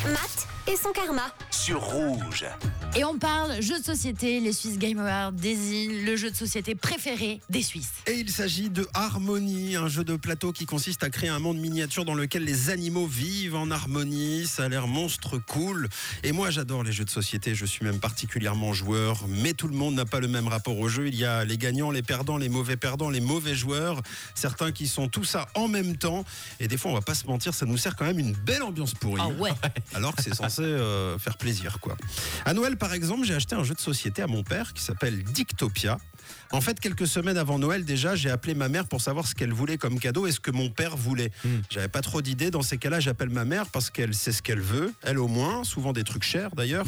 Matt et son karma. Sur Rouge. Et on parle jeux de société. Les Swiss Game Awards désignent le jeu de société préféré des Suisses. Et il s'agit de Harmonie, un jeu de plateau qui consiste à créer un monde miniature dans lequel les animaux vivent en harmonie. Ça a l'air monstre cool. Et moi, j'adore les jeux de société. Je suis même particulièrement joueur. Mais tout le monde n'a pas le même rapport au jeu. Il y a les gagnants, les perdants, les mauvais joueurs. Certains qui sont tout ça en même temps. Et des fois, on va pas se mentir, ça nous sert quand même une belle ambiance pourrie. Ah ouais. Alors que c'est censé faire plaisir, quoi. À Noël, par exemple, j'ai acheté un jeu de société à mon père qui s'appelle Dictopia. En fait, quelques semaines avant Noël, déjà, j'ai appelé ma mère pour savoir ce qu'elle voulait comme cadeau et ce que mon père voulait. J'avais pas trop d'idées. Dans ces cas-là, j'appelle ma mère parce qu'elle sait ce qu'elle veut. Elle au moins, souvent des trucs chers d'ailleurs.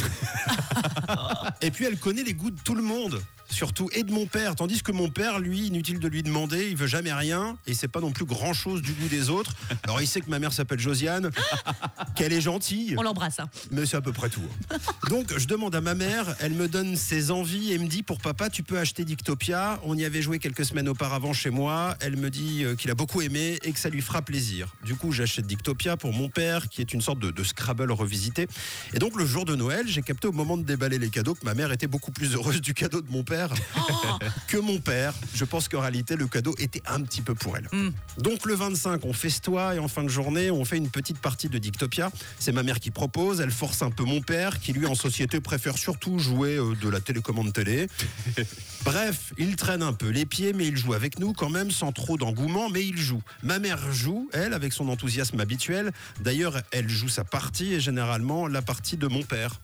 Et puis, elle connaît les goûts de tout le monde. Surtout, et de mon père. Tandis que mon père, lui, inutile de lui demander, il veut jamais rien et c'est pas non plus grand chose du goût des autres. Alors il sait que ma mère s'appelle Josiane, qu'elle est gentille. On l'embrasse. Hein. Mais c'est à peu près tout. Donc je demande à ma mère, elle me donne ses envies et me dit pour papa tu peux acheter Dictopia. On y avait joué quelques semaines auparavant chez moi. Elle me dit qu'il a beaucoup aimé et que ça lui fera plaisir. Du coup j'achète Dictopia pour mon père qui est une sorte de Scrabble revisité. Et donc le jour de Noël, j'ai capté au moment de déballer les cadeaux que ma mère était beaucoup plus heureuse du cadeau de mon père que mon père. Je pense qu'en réalité le cadeau était un petit peu pour elle. Donc le 25 on festoie et en fin de journée on fait une petite partie de Dictopia. C'est ma mère qui propose, elle force un peu mon père qui lui en société préfère surtout jouer de la télécommande télé. Bref, il traîne un peu les pieds mais il joue avec nous quand même sans trop d'engouement, mais il joue. Ma mère joue, elle, avec son enthousiasme habituel. D'ailleurs elle joue sa partie et généralement la partie de mon père.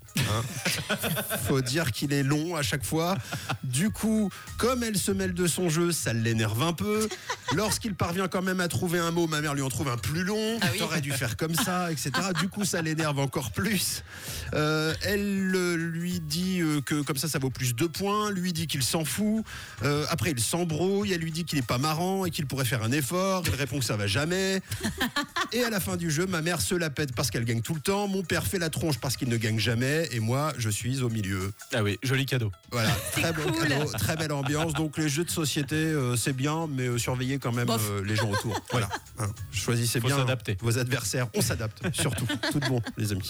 Faut dire qu'il est long à chaque fois. Du coup, comme elle se mêle de son jeu, ça l'énerve un peu. Lorsqu'il parvient quand même à trouver un mot, ma mère lui en trouve un plus long. Ah oui. T'aurais dû faire comme ça, etc. Du coup, ça l'énerve encore plus. Elle lui dit que comme ça vaut plus 2 points. Lui dit qu'il s'en fout. Après, il s'embrouille. Elle lui dit qu'il est pas marrant et qu'il pourrait faire un effort. Il répond que ça va jamais. Et à la fin du jeu, ma mère se la pète parce qu'elle gagne tout le temps. Mon père fait la tronche parce qu'il ne gagne jamais. Et moi, je suis au milieu. Ah oui, joli cadeau. Voilà, très bon cadeau, très belle ambiance. Donc les jeux de société, c'est bien, mais surveillez quand même les gens autour. Voilà. Choisissez Faut bien s'adapter. vos adversaires. On s'adapte, surtout. Tout de bon, les amis.